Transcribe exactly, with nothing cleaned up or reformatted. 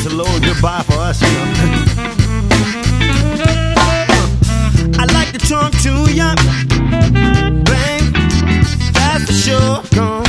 hello and goodbye for us, you know. I like to talk to ya, bang, that's for sure. Gone.